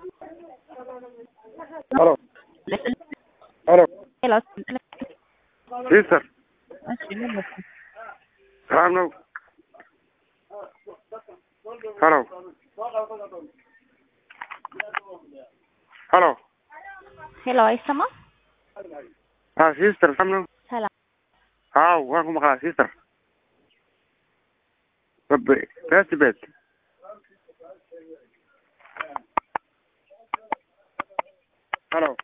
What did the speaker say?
الو الو Hello. سيستر Hello. الو الو الو Hello, አይሰማ? ሲስተር ሰላም ነው? ሰላም። አዎ ዋንኩ መቅላ ሲስተር ቤት ቤት الو